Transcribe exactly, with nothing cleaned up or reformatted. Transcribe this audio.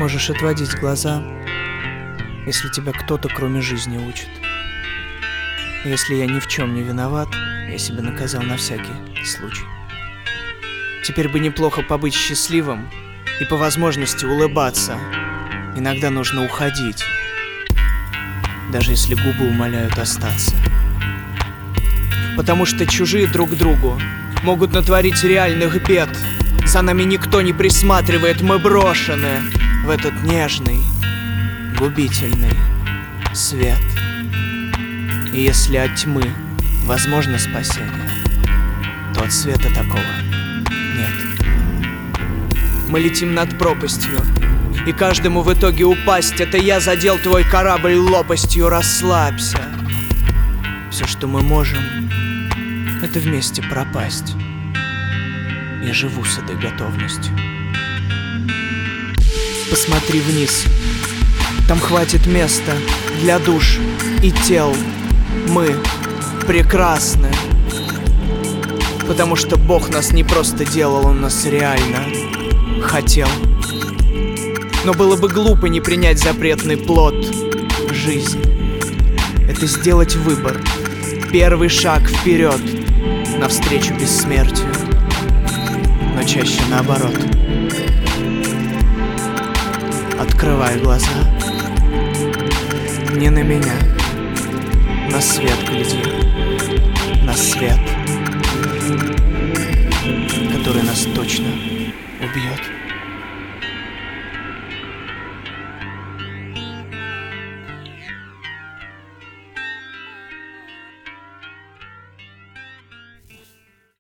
Можешь отводить глаза, если тебя кто-то кроме жизни учит. Если я ни в чем не виноват, я себя наказал на всякий случай. Теперь бы неплохо побыть счастливым и по возможности улыбаться. Иногда нужно уходить, даже если губы умоляют остаться. Потому что чужие друг другу могут натворить реальных бед. За нами никто не присматривает, мы брошены в этот нежный, губительный свет. И если от тьмы возможно спасение, то от света такого нет. Мы летим над пропастью, и каждому в итоге упасть. Это я задел твой корабль лопастью, расслабься. Все, что мы можем, это вместе пропасть. Я живу с этой готовностью. Посмотри вниз, там хватит места для душ и тел. Мы прекрасны, потому что Бог нас не просто делал, Он нас реально хотел. Но было бы глупо не принять запретный плод. Жизнь — это сделать выбор, первый шаг вперед, навстречу бессмертию, но чаще наоборот. Открывай глаза, не на меня, на свет гляди, на свет, который нас точно убьет.